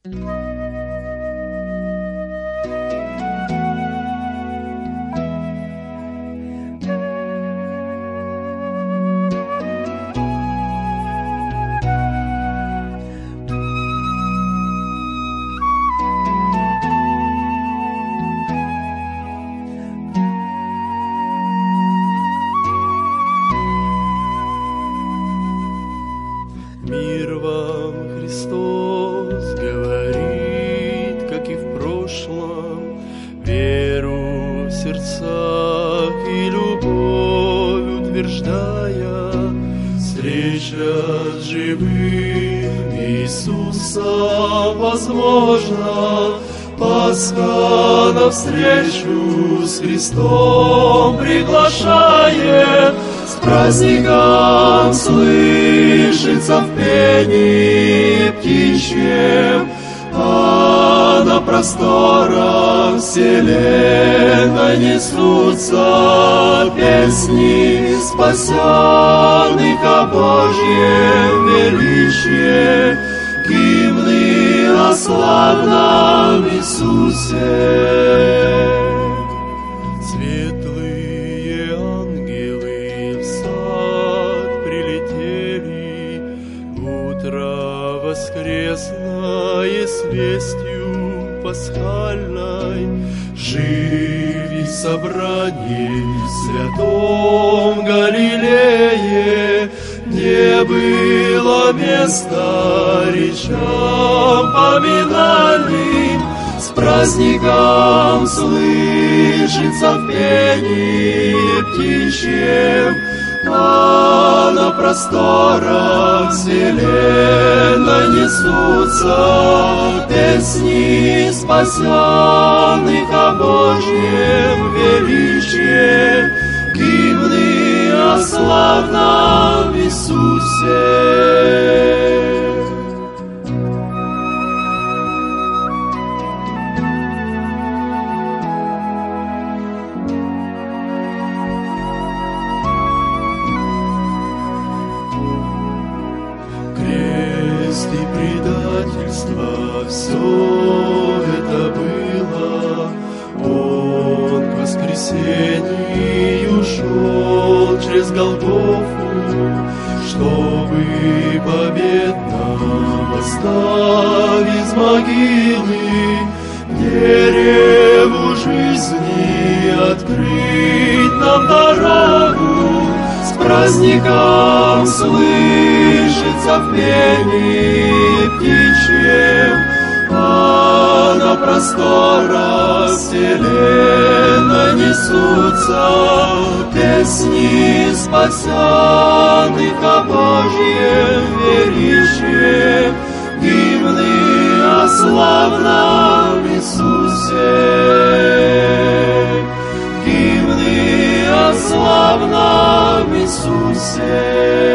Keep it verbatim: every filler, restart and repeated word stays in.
Мир вам Христос говорит, как и в прошлом, веру в сердцах и любовь утверждая, встреча с живым Иисусом возможна. Пасха навстречу с Христом приглашает, с праздником слышится в пении птичьем, а на просторах вселенной несутся песни спасенных о Божьем величии, гимны о славном Иисусе. Светлые ангелы в сад прилетели, утро воскресное с вестью пасхальной. Живи собрание в святом Галилее, не было места речам поминальным, с праздником слышится в пении птичьем, а на просторах вселенной несутся песни спасенных о Божьем величии, гимны о славном Иисусе. Крест и предательство, все это было. Он к воскресению шел через Голгофу, чтобы победно восстав из могилы, дереву жизни открыть нам дорогу. С праздником слышится в пении птичьем, а на просторах вселенной несутся песни спасенных о Божьем величии, гимны о славном Иисусе, гимны о славном Иисусе.